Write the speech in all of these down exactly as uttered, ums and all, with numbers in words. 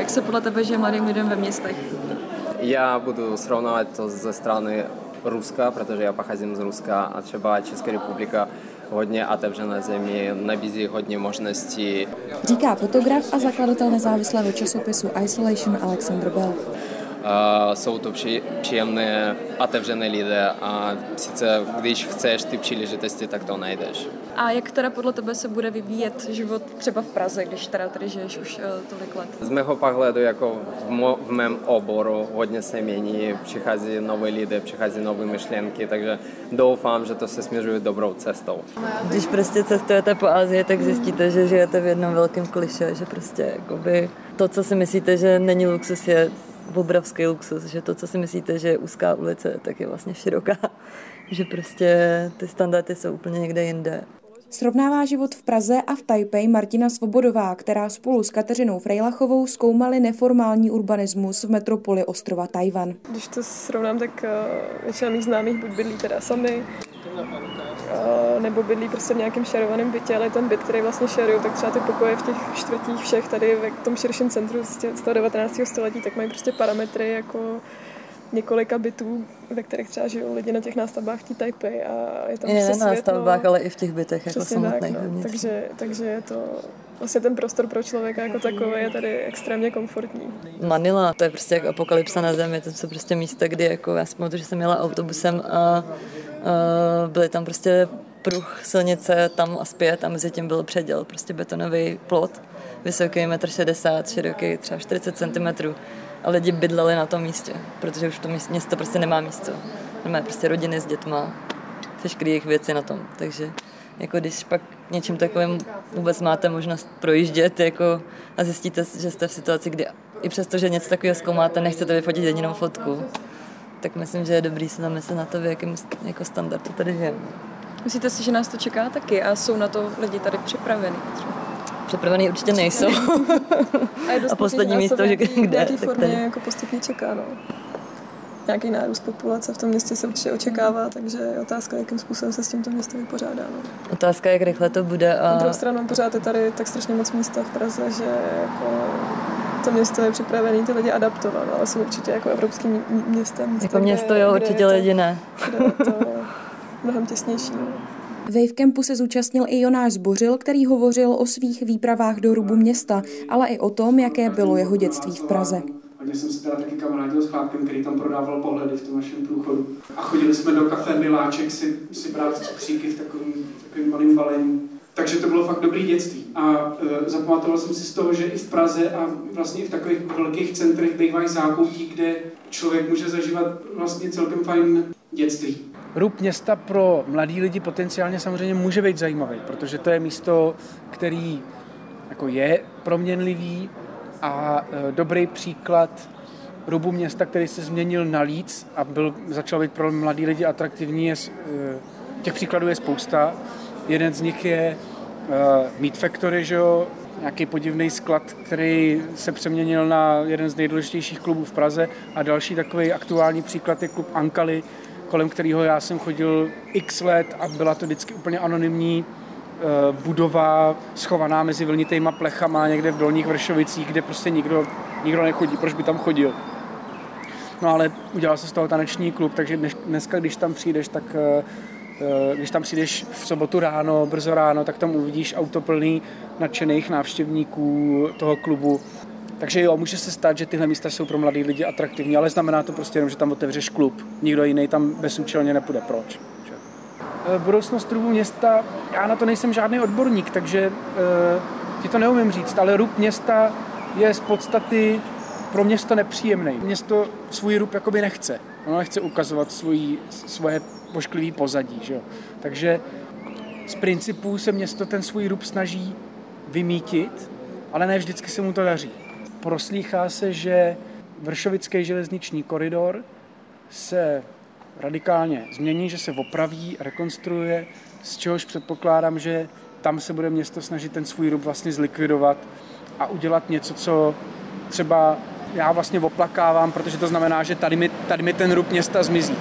Jak se podle tebe žije mladým lidem ve městech? Já budu srovnávat to ze strany Ruska, protože já pocházím z Ruska a třeba Česká republika hodně otevřené země, nabízí hodně možností. Říká fotograf a zakladatel nezávislého časopisu Isolation Alexander Bell. Uh, jsou to při, příjemné, otevřené lidé a sice když chceš ty příležitosti, tak to najdeš. A jak teda podle tebe se bude vyvíjet život třeba v Praze, když teda tady žiješ už uh, tolik let? Z mého pohledu, jako v, mo, v mém oboru, hodně se mění, přichází nové lidé, přichází nové myšlenky, takže doufám, že to se směřuje dobrou cestou. Když prostě cestujete po Asii, tak zjistíte, že žijete v jednom velkém klišé, že prostě jakoby to, co si myslíte, že není luxus, je obrovský luxus, že to, co si myslíte, že je úzká ulice, tak je vlastně široká, že prostě ty standardy jsou úplně někde jinde. Srovnává život v Praze a v Taipei Martina Svobodová, která spolu s Kateřinou Frejlachovou zkoumali neformální urbanismus v metropoli ostrova Tajvan. Když to srovnám, tak většina mých známých buď bydlí teda sami, nebo bydlí prostě v nějakém šerovaném bytě, ale ten byt, který vlastně šerují, tak třeba ty pokoje v těch čtvrtích všech tady v tom širším centru z toho devatenáctého století, tak mají prostě parametry jako několika bytů, ve kterých třeba žijou lidi na těch nástavbách v té Taipei a je tam I prostě ne na nástavbách, ale i v těch bytech jako samotných. Tak, no. takže, takže je to vlastně ten prostor pro člověka jako takový je tady extrémně komfortní. Manila, to je prostě jak apokalypsa na zemi, to jsou prostě místa, kdy jako já si pamatuju, že jsem jela autobusem a, a byly tam prostě pruh silnice tam a zpět a mezi tím byl předěl, prostě betonový plot, vysoký metr šedesát, široký třeba čtyřicet centimetrů. A lidi bydleli na tom místě, protože už to město prostě nemá místo. Nemá prostě rodiny s dětma, veškeré jejich věci na tom. Takže jako když pak něčím takovým vůbec máte možnost projíždět jako, a zjistíte, že jste v situaci, kdy i přesto, že něco takového zkoumáte, nechcete vyfotit jedinou fotku, tak myslím, že je dobrý se zamyslet na to, v jakém jako standardu tady žijeme. Myslíte si, že nás to čeká taky a jsou na to lidi tady připraveni? Připravený určitě nejsou. A, a poslední místo, že kde? Nějaký formě jako postupně čeká, no. Nějaký nárůst populace v tom městě se určitě očekává, takže je otázka, jakým způsobem se s tímto městem vypořádá. No. Otázka, jak rychle to bude. A... Na druhou stranu pořád je tady tak strašně moc místa v Praze, že jako to město je připravené ty lidi adaptovat, ale jsou určitě jako evropský města. Místa, jako město, jo, určitě lidi ne. Kde je to mnohem těsnější. No. Wavecampu se zúčastnil i Jonáš Zbořil, který hovořil o svých výpravách do rubu města, ale i o tom, jaké bylo jeho dětství v Praze. Hodně jsem se teda taky kamarádil s chlápkem, který tam prodával pohledy v tom našem průchodu. A chodili jsme do kafe Miláček si, si brát cukříky v takovým, takovým malým balení. Takže to bylo fakt dobrý dětství. A e, zapamatoval jsem si z toho, že i v Praze a vlastně i v takových velkých centrech bývají zákoutí, kde člověk může zažívat vlastně celkem fajn dětství. Rub města pro mladý lidi potenciálně samozřejmě může být zajímavý, protože to je místo, který jako je proměnlivý a e, dobrý příklad rubu města, který se změnil na Líc a byl, začal být pro mladý lidi atraktivní. Je, e, těch příkladů je spousta. Jeden z nich je e, Meat Factory, že jo? Nějaký podivný sklad, který se přeměnil na jeden z nejdůležitějších klubů v Praze a další takový aktuální příklad je klub Ankali, kolem kterého já jsem chodil x let a byla to vždycky úplně anonymní e, budova schovaná mezi vlnitýma plechama někde v Dolních Vršovicích, kde prostě nikdo, nikdo nechodí, proč by tam chodil. No ale udělal se z toho taneční klub, takže dnes, dneska, když tam přijdeš, tak e, když tam přijdeš v sobotu ráno, brzo ráno, tak tam uvidíš auto plný nadšených návštěvníků toho klubu. Takže jo, může se stát, že tyhle místa jsou pro mladý lidi atraktivní, ale znamená to prostě jenom, že tam otevřeš klub. Nikdo jiný tam bezúčelně nepůjde. Proč? Budoucnost rubu města, já na to nejsem žádný odborník, takže e, ti to neumím říct, ale rub města je z podstaty pro město nepříjemný. Město svůj rub jakoby nechce. Ono nechce ukazovat svůj, svoje pošklivý pozadí. Že jo? Takže z principů se město ten svůj rub snaží vymítit, ale ne vždycky se mu to daří. Proslýchá se, že Vršovický železniční koridor se radikálně změní, že se opraví, rekonstruuje, z čehož předpokládám, že tam se bude město snažit ten svůj rub vlastně zlikvidovat a udělat něco, co třeba já vlastně oplakávám, protože to znamená, že tady mi, tady mi ten rub města zmizí.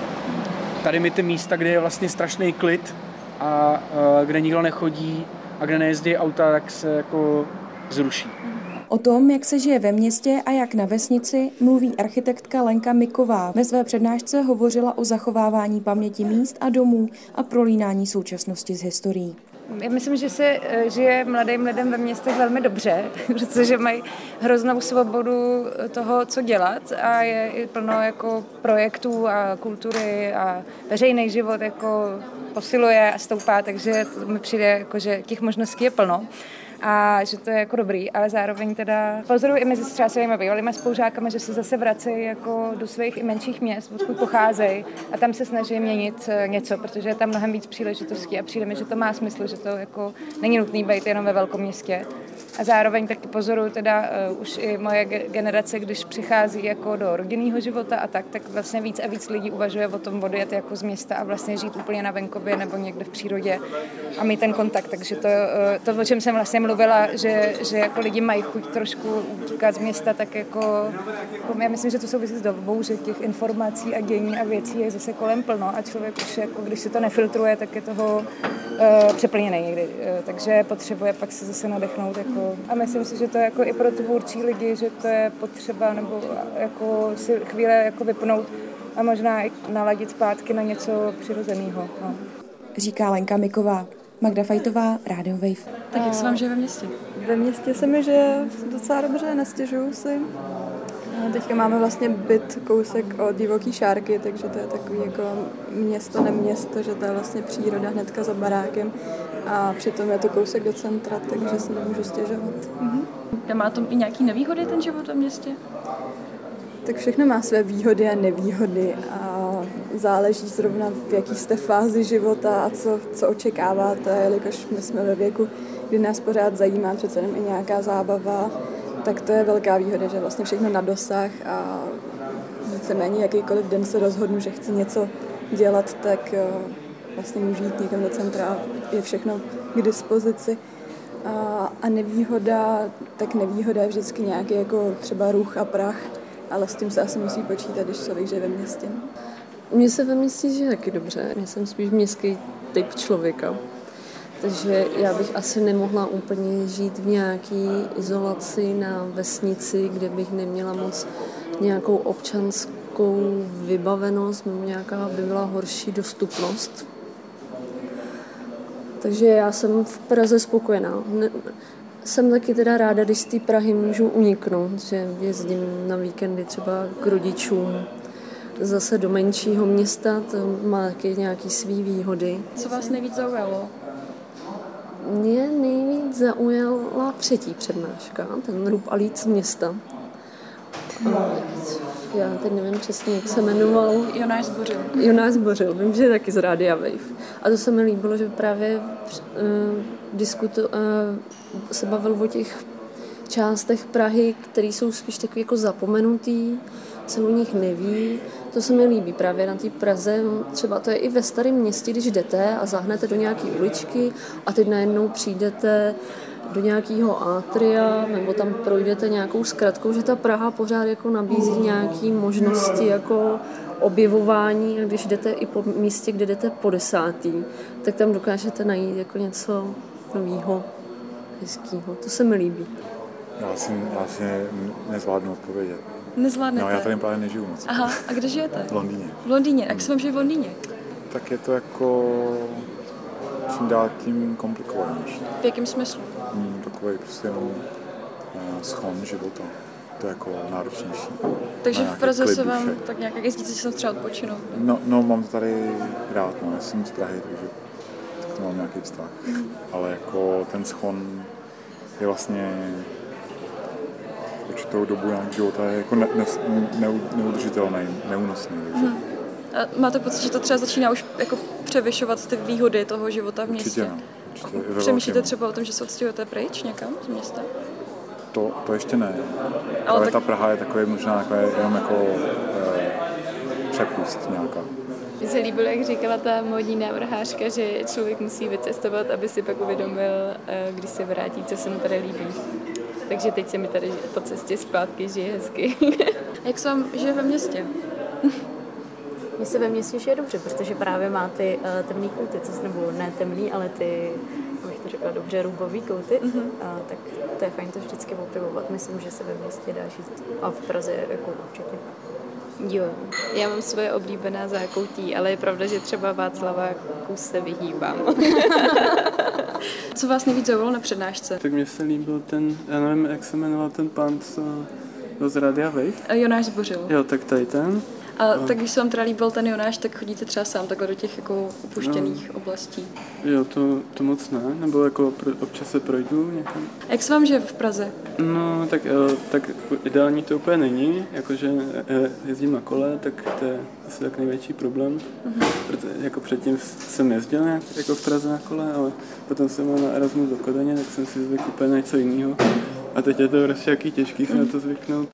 Tady mi ty místa, kde je vlastně strašný klid a, a kde nikdo nechodí a kde nejezdí auta, tak se jako zruší. O tom, jak se žije ve městě a jak na vesnici, mluví architektka Lenka Miková. Ve své přednášce hovořila o zachovávání paměti míst a domů a prolínání současnosti s historií. Já myslím, že se žije mladým lidem ve městech velmi dobře, protože mají hroznou svobodu toho, co dělat a je i plno jako projektů a kultury a veřejný život jako posiluje a stoupá, takže mi přijde, jako, že těch možností je plno. A že to je jako dobrý, ale zároveň teda pozoruji i mezi třeba svými bývalými spolužákami, že se zase vracejí jako do svých i menších měst, odkud pocházejí a tam se snaží měnit něco, protože je tam mnohem víc příležitostí a přijde mi, že to má smysl, že to jako není nutný být jenom ve velkom městě. A zároveň taky pozoruju teda uh, už i moje generace, když přichází jako do rodinného života a tak, tak vlastně víc a víc lidí uvažuje o tom odjet jako z města a vlastně žít úplně na venkově nebo někde v přírodě a mít ten kontakt. Takže to, uh, to o čem jsem vlastně mluvila, že, že jako lidi mají chuť trošku utíkat z města, tak jako, jako já myslím, že to souvisí s dobou, že těch informací a dění a věcí je zase kolem plno a člověk už jako, když si to nefiltruje, tak je toho uh, přeplněný někdy. Uh, takže potřebuje pak se zase nadechnout jako. A myslím si, že to je jako i pro tvůrčí lidi, že to je potřeba nebo jako si chvíle jako vypnout a možná i naladit zpátky na něco přirozeného. No. Říká Lenka Miková. Magda Fajtová, Radio Wave. Tak jak se vám žije ve městě? Ve městě se mi žije docela dobře, nestěžuju si. Teďka máme vlastně byt kousek od Divoký Šárky, takže to je takový jako město, neměsto, že to je vlastně příroda hnedka za barákem a přitom je to kousek do centra, takže si nemůžu stěžovat. Mm-hmm. A má to i nějaký nevýhody ten život ve městě? Tak všechno má své výhody a nevýhody a záleží zrovna v jaký jste fázi života a co, co očekáváte, jelikož my jsme ve věku, kdy nás pořád zajímá přece jenom i nějaká zábava, tak to je velká výhoda, že vlastně všechno na dosah a víceméně jakýkoliv den se rozhodnu, že chci něco dělat, tak vlastně můžu jít někam do centra a je všechno k dispozici. A, a nevýhoda, tak nevýhoda je vždycky nějaký jako třeba ruch a prach, ale s tím se asi musí počítat, když člověk žije ve městě. Mně se ve městě žije taky dobře. Já jsem spíš městský typ člověka. Takže já bych asi nemohla úplně žít v nějaký izolaci na vesnici, kde bych neměla moc nějakou občanskou vybavenost, nebo nějaká by byla horší dostupnost. Takže já jsem v Praze spokojená. Jsem taky teda ráda, když z té Prahy můžu uniknout, že jezdím na víkendy třeba k rodičům, zase do menšího města, to má taky nějaký svý výhody. Co vás nejvíc zaujalo? Mě nejvíc zaujala třetí přednáška, ten Rub a líc města. A já teď nevím přesně, jak se jmenoval. Jonáš Zbořil. Jonáš Zbořil, vím, že je taky z Rádia Wave. A to se mi líbilo, že právě uh, diskutu, uh, se bavil o těch částech Prahy, které jsou spíš takový jako zapomenutý, se o nich neví. To se mi líbí právě na té Praze. Třeba to je i ve starém městě, když jdete a zahnete do nějaké uličky a teď najednou přijdete do nějakého atria nebo tam projdete nějakou zkratkou, že ta Praha pořád jako nabízí nějaké možnosti jako objevování a když jdete i po místě, kde jdete po desátý, tak tam dokážete najít jako něco nového, hezkého. To se mi líbí. Já si, já si nezvládnu odpovědět. Nezvládnete? No, já tady právě nežiju moc. Aha, a kde žijete? V Londýně. V Londýně, jak se vám žije v Londýně? Tak je to jako čím dál tím komplikovanější. V jakém smyslu? Hmm, takový prostě jenom uh, schon života. To je jako náročnější. Takže v Praze se vám duše. tak nějak jezdíte si třeba odpočinout? No, no, mám to tady rád, no, já jsem z Prahy, takže tak to mám nějaký vztah. Mm. Ale jako ten schon je vlastně určitou dobu nějak života je jako ne, ne, ne, neudržitelný, neúnosný. Takže. Hmm. A máte pocit, že to třeba začíná už jako převyšovat ty výhody toho života v městě? Určitě, no. Určitě. Přemýšlíte třeba o tom, že se odstěhujete pryč někam z města? To, to ještě ne. Ale, Ale tak... ta Praha je takový možná takový, jenom jako e, přepust nějaká. Mně se líbilo, jak říkala ta módní návrhářka, že člověk musí vycestovat, aby si pak uvědomil, když se vrátí, co se mu tady líbí. Takže teď se mi tady po cestě zpátky žije hezky. Jak se vám žije ve městě? Mně se ve městě žije dobře, protože právě má ty uh, temný kouty, co, nebo ne temný, ale ty abych to řekla dobře, rubový kouty, mm-hmm. a, tak to je fajn to vždycky objevovat. Myslím, že se ve městě dá žít a v Praze jako určitě. Jo, já mám svoje oblíbená zákoutí, ale je pravda, že třeba Václaváku se vyhýbám. Co vás nejvíc zaujalo na přednášce? Tak mně se líbil ten, já nevím, jak se jmenoval ten pán, co byl z Radia Wave. Jonáš Zbořil. Jo, tak tady ten. A, a tak když se vám teda líbil ten Jonáš, tak chodíte třeba sám takhle do těch jako upuštěných no. oblastí? Jo, to, to moc ne, nebo jako pro, občas se projdu někam. A jak se vám žije v Praze? No, tak, tak ideální to úplně není, jakože jezdím na kole, tak to je asi tak největší problém. Mm-hmm. Protože jako předtím jsem jezdil nějak jako v Praze na kole, ale potom jsem byl na Erasmus do Kodaně, tak jsem si zvykl úplně na něco jiného. A teď je to prostě jaký těžký se mm-hmm. na to zvyknout.